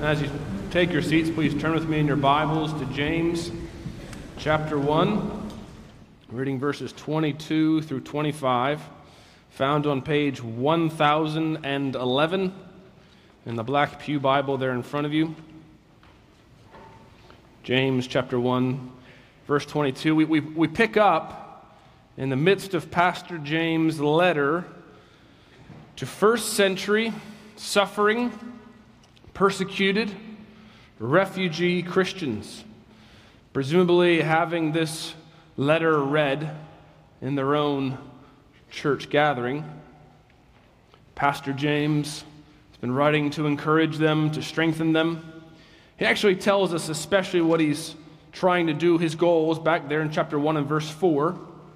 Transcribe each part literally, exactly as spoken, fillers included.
As you take your seats, please turn with me in your Bibles to James chapter one, reading verses twenty-two through twenty-five, found on page one thousand eleven in the Black Pew Bible there in front of you. James chapter one, verse twenty-two. We, we, we pick up in the midst of Pastor James' letter to first century suffering, persecuted, refugee Christians, presumably having this letter read in their own church gathering. Pastor James has been writing to encourage them, to strengthen them. He actually tells us especially what he's trying to do, his goals, back there in chapter one and verse four,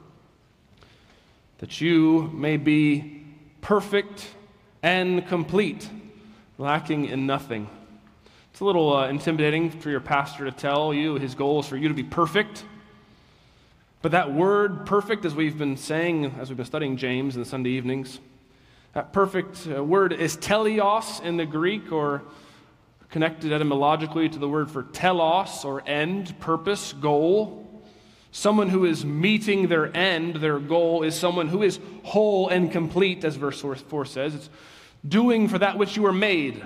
that you may be perfect and complete, lacking in nothing. It's a little uh, intimidating for your pastor to tell you his goal is for you to be perfect. But that word perfect, as we've been saying, as we've been studying James in the Sunday evenings, that perfect uh, word is teleos in the Greek, or connected etymologically to the word for telos, or end, purpose, goal. Someone who is meeting their end, their goal, is someone who is whole and complete, as verse four says. It's doing for that which you were made.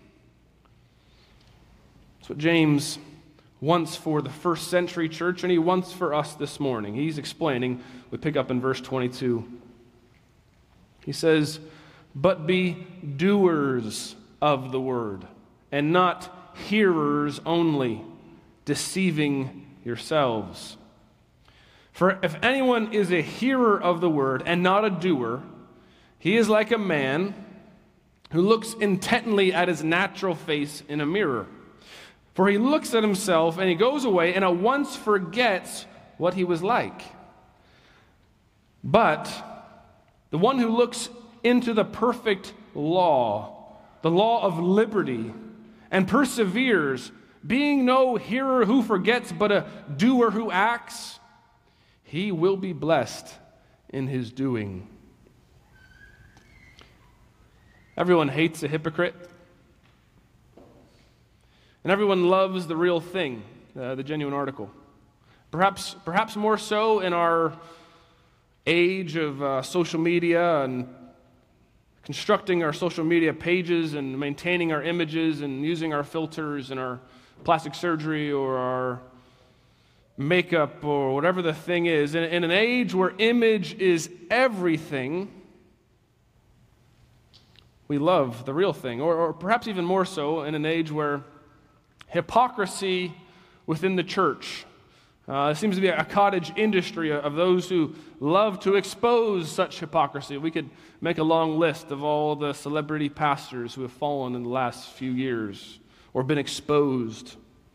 That's what James wants for the first century church, and he wants for us this morning. He's explaining, we pick up in verse twenty-two. He says, "But be doers of the word, and not hearers only, deceiving yourselves. For if anyone is a hearer of the word and not a doer, he is like a man who looks intently at his natural face in a mirror. For he looks at himself and he goes away and at once forgets what he was like. But the one who looks into the perfect law, the law of liberty, and perseveres, being no hearer who forgets, but a doer who acts, he will be blessed in his doing." Everyone hates a hypocrite, and everyone loves the real thing, uh, the genuine article. Perhaps, perhaps more so in our age of uh, social media and constructing our social media pages and maintaining our images and using our filters and our plastic surgery or our makeup or whatever the thing is. In, in an age where image is everything, we love the real thing. Or, or perhaps even more so in an age where hypocrisy within the church uh, seems to be a cottage industry of those who love to expose such hypocrisy. We could make a long list of all the celebrity pastors who have fallen in the last few years or been exposed.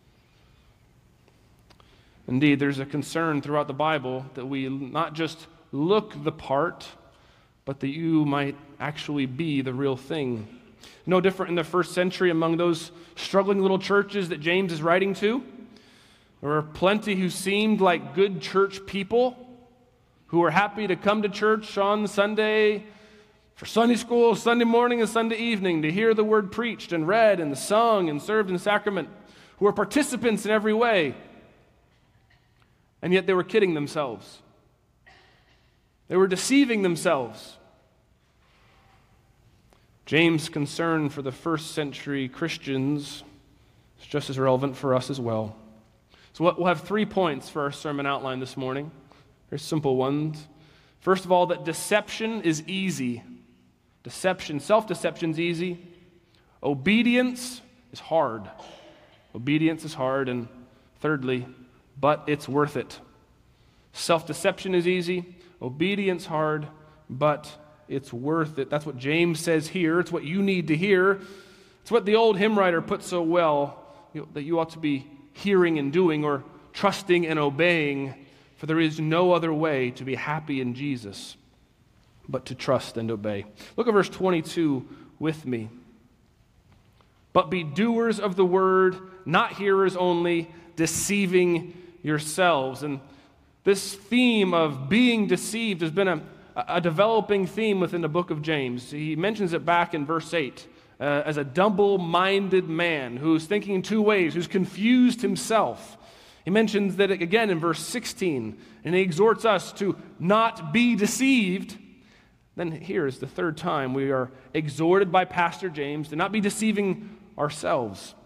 Indeed, there's a concern throughout the Bible that we not just look the part, but that you might actually be the real thing. No different in the first century among those struggling little churches that James is writing to. There were plenty who seemed like good church people who were happy to come to church on Sunday for Sunday school, Sunday morning and Sunday evening, to hear the word preached and read and sung and served in sacrament, who were participants in every way. And yet they were kidding themselves. They were deceiving themselves. James' concern for the first century Christians is just as relevant for us as well. So we'll have three points for our sermon outline this morning. Very simple ones. First of all, that deception is easy. Deception, self-deception is easy. Obedience is hard. Obedience is hard. And thirdly, but it's worth it. Self-deception is easy, obedience hard, but it's worth it. That's what James says here. It's what you need to hear. It's what the old hymn writer put so well, you know, that you ought to be hearing and doing, or trusting and obeying, for there is no other way to be happy in Jesus but to trust and obey. Look at verse twenty-two with me. "But be doers of the word, not hearers only, deceiving yourselves." And this theme of being deceived has been a, a developing theme within the book of James. He mentions it back in verse eight. uh, as a double-minded man who's thinking in two ways, who's confused himself. He mentions that again in verse sixteen, and he exhorts us to not be deceived. Then here is the third time we are exhorted by Pastor James to not be deceiving ourselves.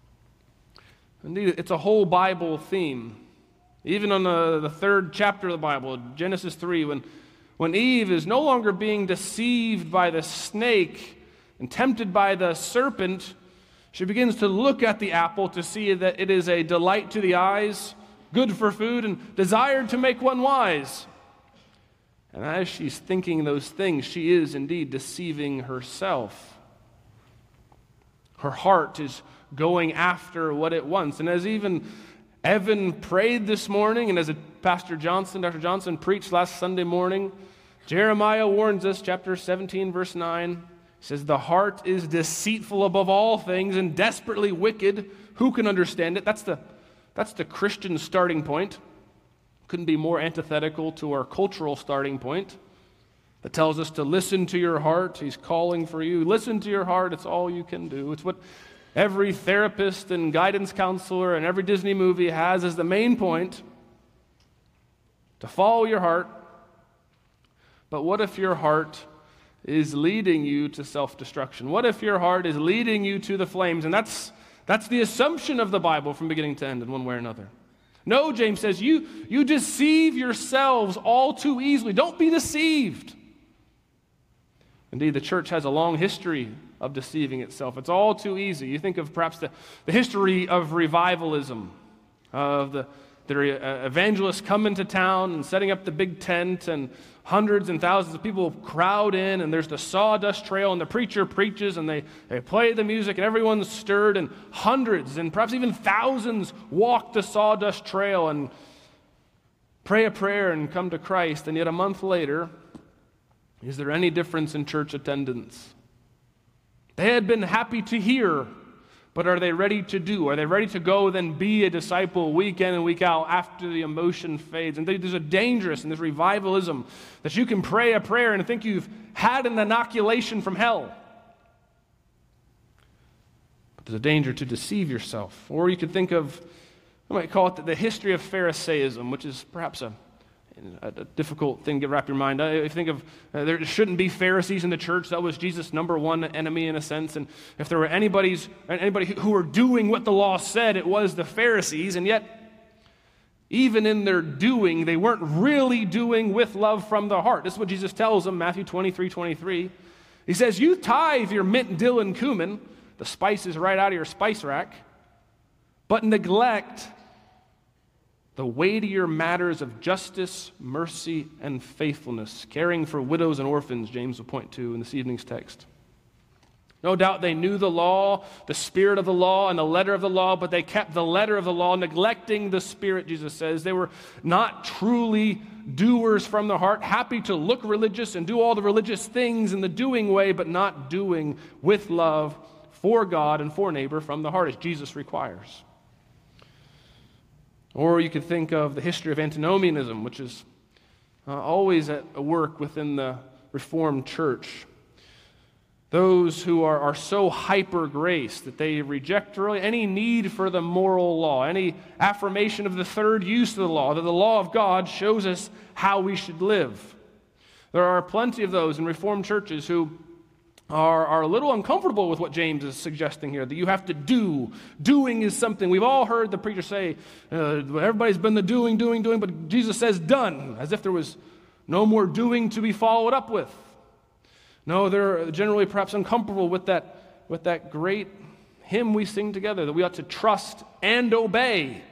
Indeed, it's a whole Bible theme. Even on the, the third chapter of the Bible, Genesis three, when, when Eve is no longer being deceived by the snake and tempted by the serpent, she begins to look at the apple to see that it is a delight to the eyes, good for food, and desired to make one wise. And as she's thinking those things, she is indeed deceiving herself. Her heart is going after what it wants. And as even Evan prayed this morning, and as Pastor Johnson, Doctor Johnson preached last Sunday morning, Jeremiah warns us, chapter seventeen, verse nine, he says, "The heart is deceitful above all things and desperately wicked. Who can understand it?" That's the, that's the Christian starting point. Couldn't be more antithetical to our cultural starting point that tells us to listen to your heart. He's calling for you. Listen to your heart. It's all you can do. It's what every therapist and guidance counselor and every Disney movie has as the main point, to follow your heart. But what if your heart is leading you to self-destruction? What if your heart is leading you to the flames? And that's, that's the assumption of the Bible from beginning to end in one way or another. No, James says, you, you deceive yourselves all too easily. Don't be deceived. Indeed, the church has a long history of deceiving itself. It's all too easy. You think of perhaps the, the history of revivalism, of the, the uh, evangelists coming to town and setting up the big tent, and hundreds and thousands of people crowd in, and there's the sawdust trail, and the preacher preaches, and they, they play the music, and everyone's stirred, and hundreds and perhaps even thousands walk the sawdust trail and pray a prayer and come to Christ. And yet a month later, is there any difference in church attendance? They had been happy to hear, but are they ready to do? Are they ready to go then be a disciple week in and week out after the emotion fades? And there's a dangerous in this revivalism that you can pray a prayer and think you've had an inoculation from hell. But there's a danger to deceive yourself. Or you could think of, I might call it the history of Pharisaism, which is perhaps a A difficult thing to wrap your mind. I think of uh, there shouldn't be Pharisees in the church. That was Jesus' number one enemy in a sense. And if there were anybody's anybody who were doing what the law said, it was the Pharisees. And yet, even in their doing, they weren't really doing with love from the heart. This is what Jesus tells them, Matthew twenty-three twenty-three. He says, "You tithe your mint, dill, and cumin, the spices right out of your spice rack, but neglect the weightier matters of justice, mercy, and faithfulness," caring for widows and orphans, James will point to in this evening's text. No doubt they knew the law, the spirit of the law, and the letter of the law, but they kept the letter of the law, neglecting the spirit, Jesus says. They were not truly doers from the heart, happy to look religious and do all the religious things in the doing way, but not doing with love for God and for neighbor from the heart, as Jesus requires. Or you could think of the history of antinomianism, which is uh, always at work within the Reformed Church. Those who are, are so hyper-grace that they reject really any need for the moral law, any affirmation of the third use of the law, that the law of God shows us how we should live. There are plenty of those in Reformed churches who Are, are a little uncomfortable with what James is suggesting here, that you have to do. Doing is something. We've all heard the preacher say, uh, everybody's been the doing, doing, doing, but Jesus says done, as if there was no more doing to be followed up with. No, they're generally perhaps uncomfortable with that, with that great hymn we sing together, that we ought to trust and obey.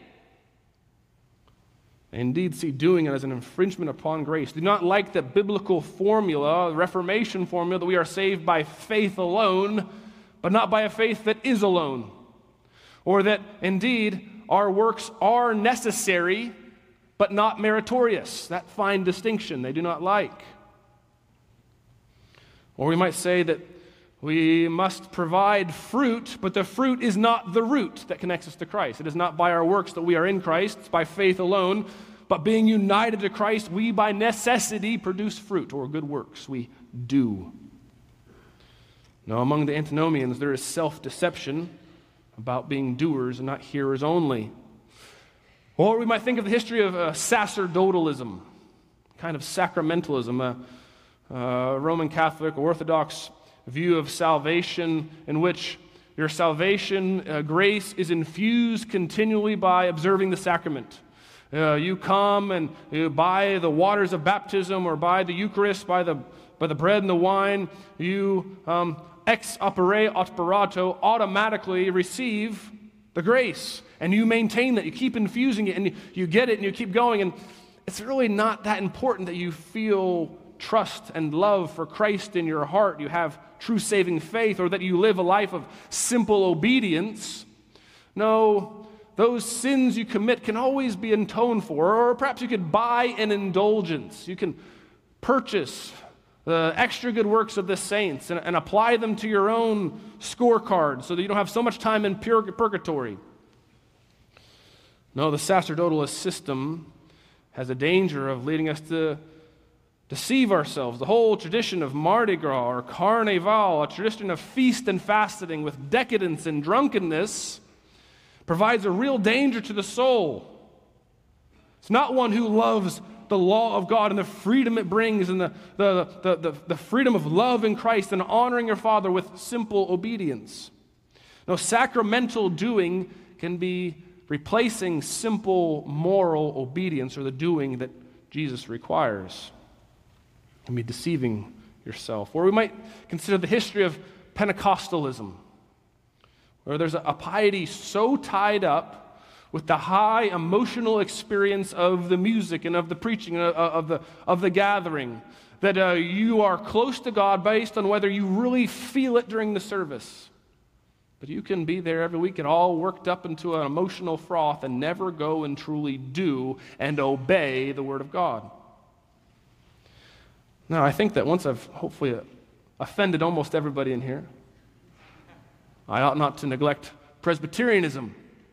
They indeed see doing it as an infringement upon grace. Do not like the biblical formula, the Reformation formula, that we are saved by faith alone, but not by a faith that is alone. Or that indeed our works are necessary, but not meritorious. That fine distinction they do not like. Or we might say that we must provide fruit, but the fruit is not the root that connects us to Christ. It is not by our works that we are in Christ. It's by faith alone. But being united to Christ, we by necessity produce fruit or good works. We do. No, among the antinomians, there is self-deception about being doers and not hearers only. Or we might think of the history of uh, sacerdotalism, kind of sacramentalism, a, a Roman Catholic or Orthodox view of salvation in which your salvation uh, grace is infused continually by observing the sacrament. Uh, you come and you by the waters of baptism or by the Eucharist, by the by the bread and the wine, you um, ex opere operato automatically receive the grace, and you maintain that. You keep infusing it, and you, you get it, and you keep going. And it's really not that important that you feel trust and love for Christ in your heart. You have true saving faith, or that you live a life of simple obedience. No. Those sins you commit can always be atoned for, or perhaps you could buy an indulgence. You can purchase the extra good works of the saints and, and apply them to your own scorecard so that you don't have so much time in pur- purgatory. No, the sacerdotalist system has a danger of leading us to deceive ourselves. The whole tradition of Mardi Gras or Carnival, a tradition of feast and fasting with decadence and drunkenness, provides a real danger to the soul. It's not one who loves the law of God and the freedom it brings and the, the, the, the, the freedom of love in Christ and honoring your Father with simple obedience. No, sacramental doing can be replacing simple moral obedience or the doing that Jesus requires. It can be deceiving yourself. Or we might consider the history of Pentecostalism, where there's a piety so tied up with the high emotional experience of the music and of the preaching and of the, of the gathering that uh, you are close to God based on whether you really feel it during the service. But you can be there every week and all worked up into an emotional froth and never go and truly do and obey the Word of God. Now, I think that once I've hopefully offended almost everybody in here, I ought not to neglect Presbyterianism.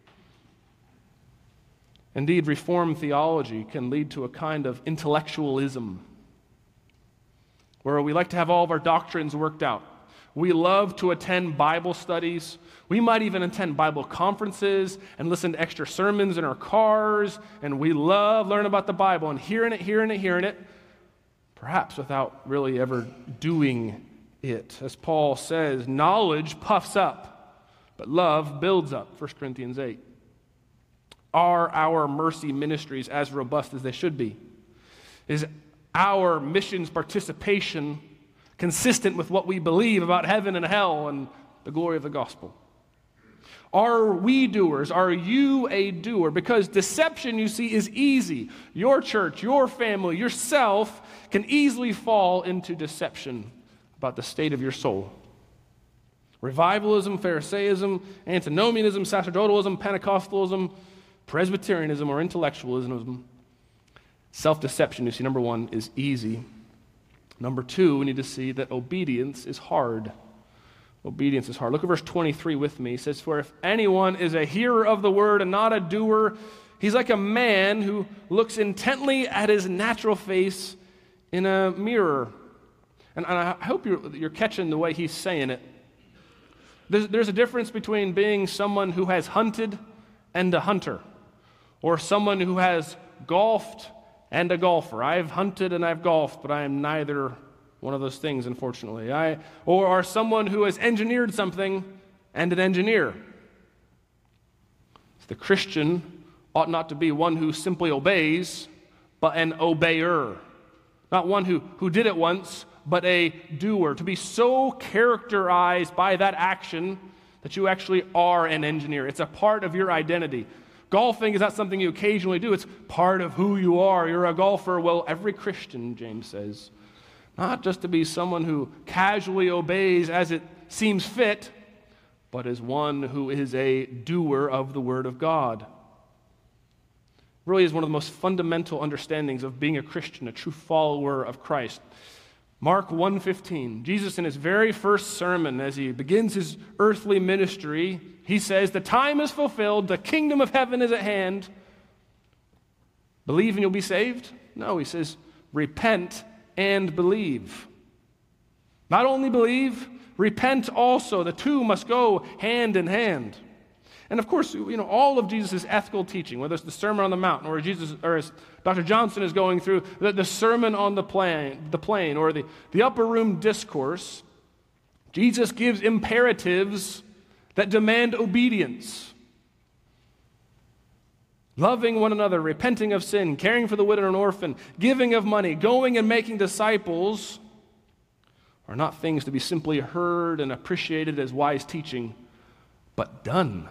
Indeed, Reformed theology can lead to a kind of intellectualism where we like to have all of our doctrines worked out. We love to attend Bible studies. We might even attend Bible conferences and listen to extra sermons in our cars, and we love learning about the Bible and hearing it, hearing it, hearing it, perhaps without really ever doing it. As Paul says, knowledge puffs up, but love builds up, First Corinthians eight. Are our mercy ministries as robust as they should be? Is our missions participation consistent with what we believe about heaven and hell and the glory of the gospel? Are we doers? Are you a doer? Because deception, you see, is easy. Your church, your family, yourself can easily fall into deception about the state of your soul. Revivalism, Pharisaism, antinomianism, sacerdotalism, Pentecostalism, Presbyterianism, or intellectualism. Self-deception, you see, number one, is easy. Number two, we need to see that obedience is hard. Obedience is hard. Look at verse twenty-three with me. It says, "For if anyone is a hearer of the word and not a doer, he's like a man who looks intently at his natural face in a mirror." And, and I hope you're, you're catching the way he's saying it. There's, there's a difference between being someone who has hunted and a hunter, or someone who has golfed and a golfer. I've hunted and I've golfed, but I am neither one of those things, unfortunately. I, or, or someone who has engineered something and an engineer. The Christian ought not to be one who simply obeys, but an obeyer. Not one who, who did it once, but a doer. To be so characterized by that action that you actually are an engineer. It's a part of your identity. Golfing is not something you occasionally do. It's part of who you are. You're a golfer. Well, every Christian, James says, not just to be someone who casually obeys as it seems fit, but as one who is a doer of the Word of God. Really is one of the most fundamental understandings of being a Christian, a true follower of Christ. Mark one fifteen, Jesus in his very first sermon, as he begins his earthly ministry, he says, "The time is fulfilled, the kingdom of heaven is at hand. Believe and you'll be saved?" No, he says, repent and believe. Not only believe, repent also. The two must go hand in hand. And of course, you know, all of Jesus' ethical teaching, whether it's the Sermon on the Mount, or Jesus, or as Doctor Johnson is going through the, the Sermon on the Plain, the plain, or the, the Upper Room Discourse, Jesus gives imperatives that demand obedience. Loving one another, repenting of sin, caring for the widow and orphan, giving of money, going and making disciples are not things to be simply heard and appreciated as wise teaching, but done.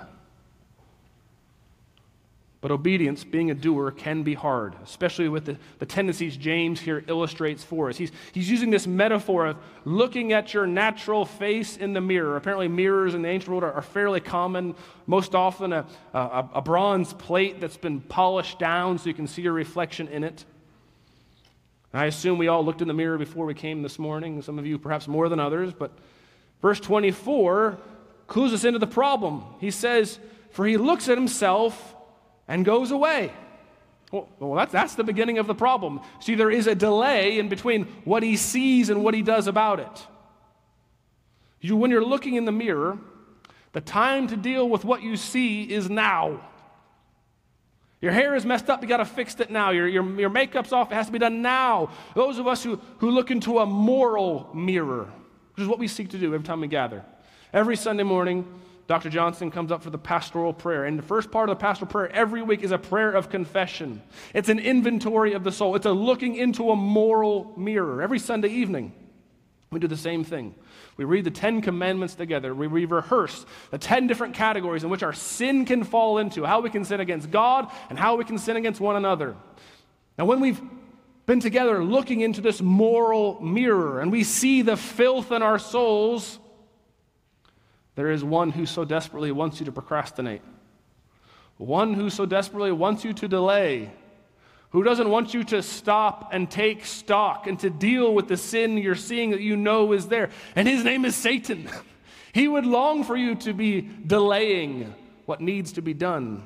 But obedience, being a doer, can be hard, especially with the, the tendencies James here illustrates for us. He's, he's using this metaphor of looking at your natural face in the mirror. Apparently mirrors in the ancient world are, are fairly common. Most often a, a, a bronze plate that's been polished down so you can see your reflection in it. And I assume we all looked in the mirror before we came this morning, some of you perhaps more than others, but verse twenty-four clues us into the problem. He says, "For he looks at himself and goes away." Well, well that's, that's the beginning of the problem. See, there is a delay in between what he sees and what he does about it. You, when you're looking in the mirror, the time to deal with what you see is now. Your hair is messed up, you got to fix it now. Your, your, your makeup's off, it has to be done now. Those of us who, who look into a moral mirror, which is what we seek to do every time we gather. Every Sunday morning, Doctor Johnson comes up for the pastoral prayer. And the first part of the pastoral prayer every week is a prayer of confession. It's an inventory of the soul. It's a looking into a moral mirror. Every Sunday evening, we do the same thing. We read the Ten Commandments together. We, we rehearse the ten different categories in which our sin can fall into, how we can sin against God and how we can sin against one another. Now, when we've been together looking into this moral mirror and we see the filth in our souls, there is one who so desperately wants you to procrastinate. One who so desperately wants you to delay. Who doesn't want you to stop and take stock and to deal with the sin you're seeing that you know is there. And his name is Satan. He would long for you to be delaying what needs to be done.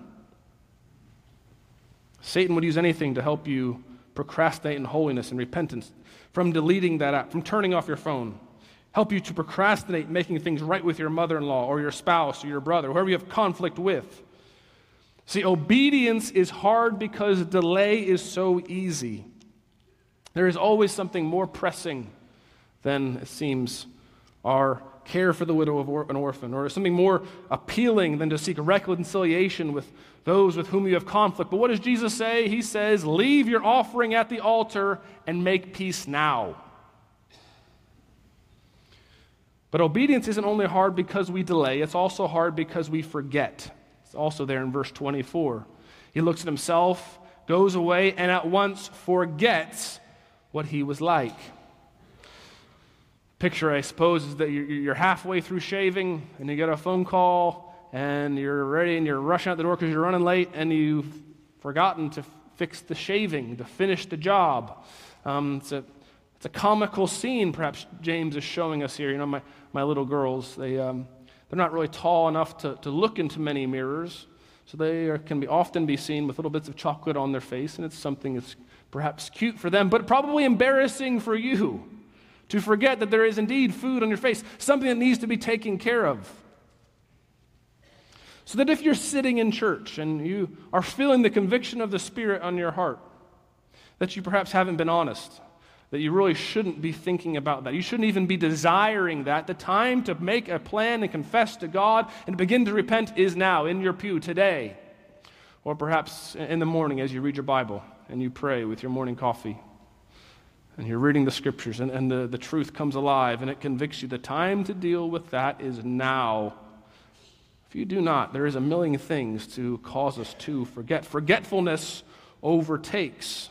Satan would use anything to help you procrastinate in holiness and repentance, from deleting that app, from turning off your phone. Help you to procrastinate making things right with your mother-in-law or your spouse or your brother, whoever you have conflict with. See, obedience is hard because delay is so easy. There is always something more pressing than, it seems, our care for the widow of or- an orphan, or something more appealing than to seek reconciliation with those with whom you have conflict. But what does Jesus say? He says, leave your offering at the altar and make peace now. But obedience isn't only hard because we delay, it's also hard because we forget. It's also there in verse twenty-four. He looks at himself, goes away, and at once forgets what he was like. Picture, I suppose, is that you're halfway through shaving, and you get a phone call, and you're ready, and you're rushing out the door because you're running late, and you've forgotten to fix the shaving, to finish the job. Um, it's a It's a comical scene, perhaps James is showing us here. You know, my, my little girls, they, um, they're not really tall enough to, to look into many mirrors, so they are, can be often be seen with little bits of chocolate on their face, and it's something that's perhaps cute for them, but probably embarrassing for you to forget that there is indeed food on your face, something that needs to be taken care of. So that if you're sitting in church and you are feeling the conviction of the Spirit on your heart, that you perhaps haven't been honest, that you really shouldn't be thinking about that. You shouldn't even be desiring that. The time to make a plan and confess to God and begin to repent is now, in your pew today. Or perhaps in the morning as you read your Bible and you pray with your morning coffee. And you're reading the Scriptures and, and the, the truth comes alive and it convicts you. The time to deal with that is now. If you do not, there is a million things to cause us to forget. Forgetfulness overtakes.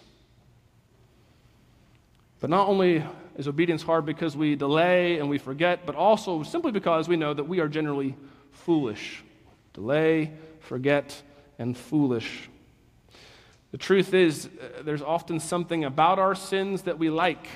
But not only is obedience hard because we delay and we forget, but also simply because we know that we are generally foolish. Delay, forget, and foolish. The truth is, uh, there's often something about our sins that we like.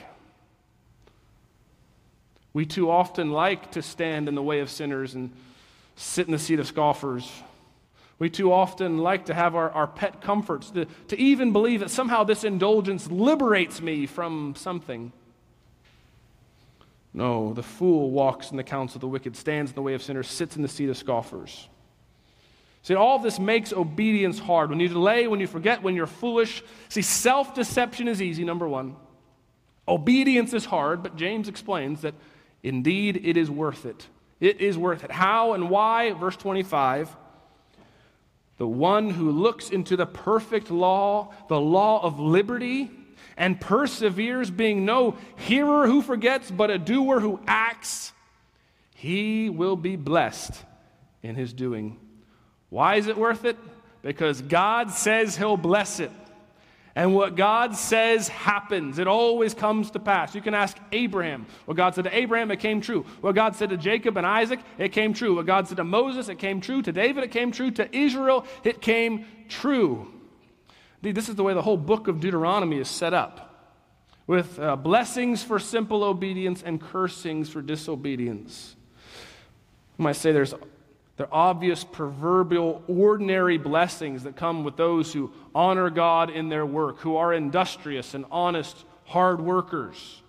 We too often like to stand in the way of sinners and sit in the seat of scoffers. We too often like to have our, our pet comforts, to, to even believe that somehow this indulgence liberates me from something. No, the fool walks in the counsel of the wicked, stands in the way of sinners, sits in the seat of scoffers. See, all of this makes obedience hard. When you delay, when you forget, when you're foolish. See, self-deception is easy, number one. Obedience is hard, but James explains that indeed it is worth it. It is worth it. How and why? Verse twenty-five. The one who looks into the perfect law, the law of liberty, and perseveres, being no hearer who forgets, but a doer who acts, he will be blessed in his doing. Why is it worth it? Because God says he'll bless it. And what God says happens. It always comes to pass. You can ask Abraham. What God said to Abraham, it came true. What God said to Jacob and Isaac, it came true. What God said to Moses, it came true. To David, it came true. To Israel, it came true. Indeed, this is the way the whole book of Deuteronomy is set up, with uh, blessings for simple obedience and cursings for disobedience. You might say there's There are obvious, proverbial, ordinary blessings that come with those who honor God in their work, who are industrious and honest, hard workers.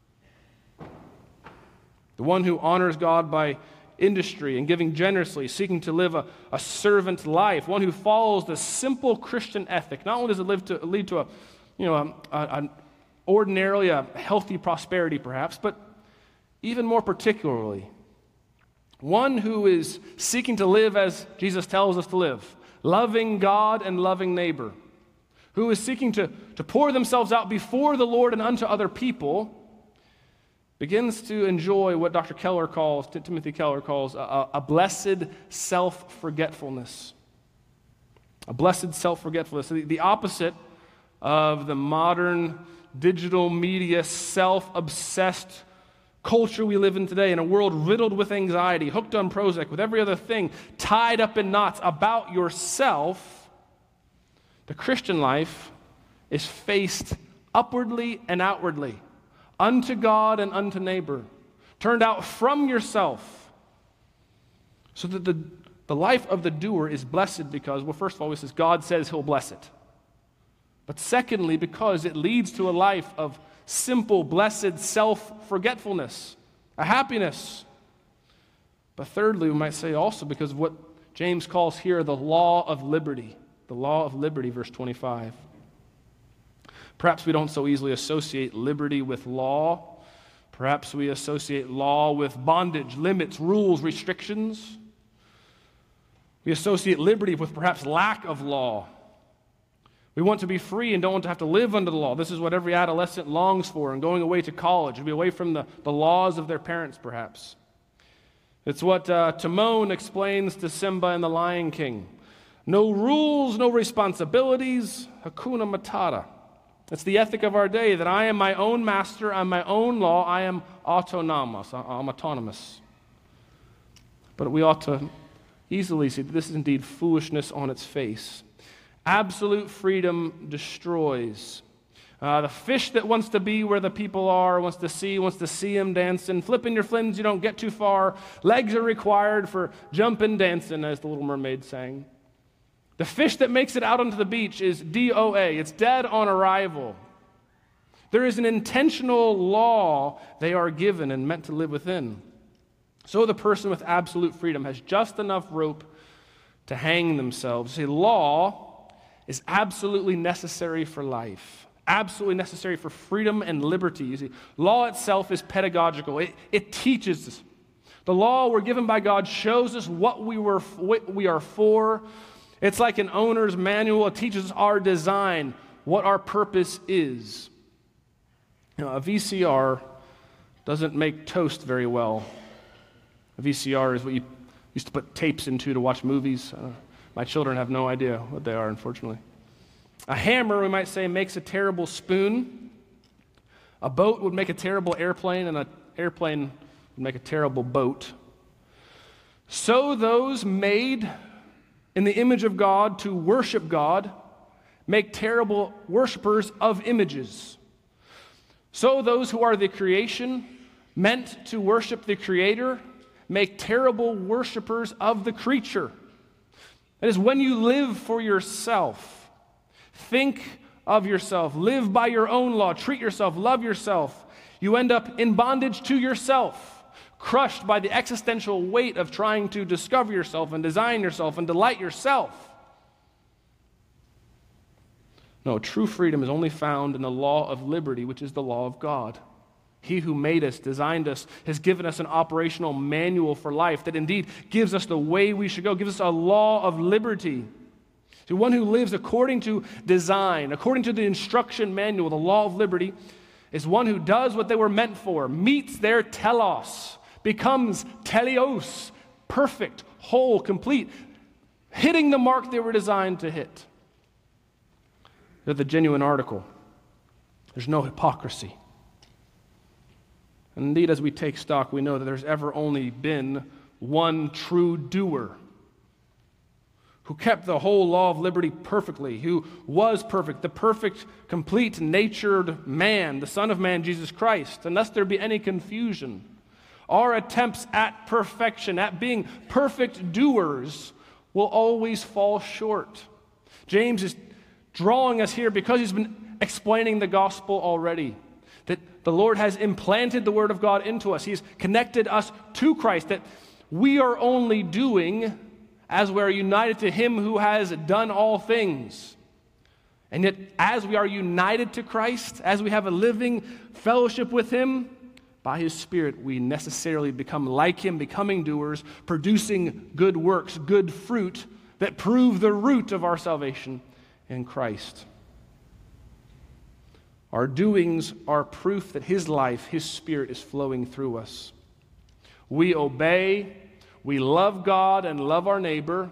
The one who honors God by industry and giving generously, seeking to live a, a servant life, one who follows the simple Christian ethic. Not only does it live to, lead to a, you know, a, a, an ordinarily a healthy prosperity, perhaps, but even more particularly, one who is seeking to live as Jesus tells us to live, loving God and loving neighbor, who is seeking to, to pour themselves out before the Lord and unto other people, begins to enjoy what Doctor Keller calls, Timothy Keller calls, a, a blessed self-forgetfulness. A blessed self-forgetfulness. The, the opposite of the modern digital media self-obsessed culture we live in today, in a world riddled with anxiety, hooked on Prozac, with every other thing tied up in knots about yourself. The Christian life is faced upwardly and outwardly, unto God and unto neighbor, turned out from yourself, so that the, the life of the doer is blessed because, well, first of all, it says God says he'll bless it. But secondly, because it leads to a life of simple, blessed self-forgetfulness, a happiness. But thirdly, we might say also because of what James calls here the law of liberty. The law of liberty, verse twenty-five. Perhaps we don't so easily associate liberty with law. Perhaps we associate law with bondage, limits, rules, restrictions. We associate liberty with perhaps lack of law. We want to be free and don't want to have to live under the law. This is what every adolescent longs for, and going away to college, to be away from the, the laws of their parents, perhaps. It's what uh, Timon explains to Simba in The Lion King. No rules, no responsibilities, Hakuna Matata. It's the ethic of our day that I am my own master, I'm my own law, I am autonomous, I'm autonomous. But we ought to easily see that this is indeed foolishness on its face. Absolute freedom destroys. Uh, the fish that wants to be where the people are, wants to see, wants to see them dancing. Flipping your fins, you don't get too far. Legs are required for jumping, dancing, as the Little Mermaid sang. The fish that makes it out onto the beach is D O A. It's dead on arrival. There is an intentional law they are given and meant to live within. So the person with absolute freedom has just enough rope to hang themselves. See, law is absolutely necessary for life, absolutely necessary for freedom and liberty. You see, law itself is pedagogical. It, it teaches us. The law we're given by God shows us what we were, what we are for. It's like an owner's manual. It teaches us our design, what our purpose is. You know, a V C R doesn't make toast very well. A V C R is what you used to put tapes into to watch movies. Uh, My children have no idea what they are, unfortunately. A hammer, we might say, makes a terrible spoon. A boat would make a terrible airplane, and an airplane would make a terrible boat. So those made in the image of God to worship God make terrible worshipers of images. So those who are the creation, meant to worship the Creator, make terrible worshipers of the creature. That is, when you live for yourself, think of yourself, live by your own law, treat yourself, love yourself, You end up in bondage to yourself, crushed by the existential weight of trying to discover yourself and design yourself and delight yourself. No, true freedom is only found in the law of liberty, which is the law of God. He who made us, designed us, has given us an operational manual for life that indeed gives us the way we should go, gives us a law of liberty. To one who lives according to design, according to the instruction manual, the law of liberty, is one who does what they were meant for, meets their telos, becomes teleos, perfect, whole, complete, hitting the mark they were designed to hit. They're the genuine article. There's no hypocrisy. And indeed, as we take stock, we know that there's ever only been one true doer who kept the whole law of liberty perfectly, who was perfect, the perfect, complete, natured man, the Son of Man, Jesus Christ. Unless there be any confusion, our attempts at perfection, at being perfect doers, will always fall short. James is drawing us here because he's been explaining the gospel already. That the Lord has implanted the Word of God into us. He's connected us to Christ, that we are only doing as we are united to Him who has done all things. And yet, as we are united to Christ, as we have a living fellowship with Him, by His Spirit we necessarily become like Him, becoming doers, producing good works, good fruit that prove the root of our salvation in Christ. Our doings are proof that His life, His Spirit is flowing through us. We obey, we love God and love our neighbor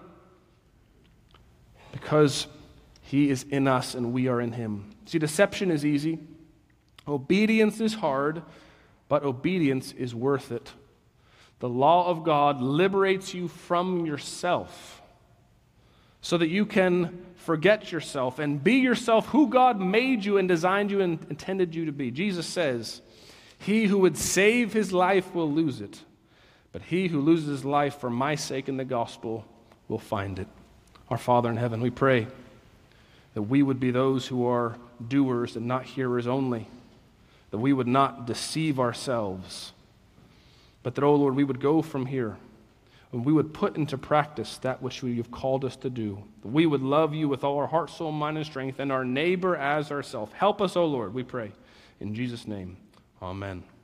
because He is in us and we are in Him. See, deception is easy. Obedience is hard, but obedience is worth it. The law of God liberates you from yourself so that you can forget yourself and be yourself who God made you and designed you and intended you to be. Jesus says, "He who would save his life will lose it, but he who loses his life for my sake in the gospel will find it." Our Father in heaven, we pray that we would be those who are doers and not hearers only, that we would not deceive ourselves, but that, oh Lord, we would go from here and we would put into practice that which you have called us to do. That we would love you with all our heart, soul, mind, and strength, and our neighbor as ourselves. Help us, O Lord, we pray. In Jesus' name, amen.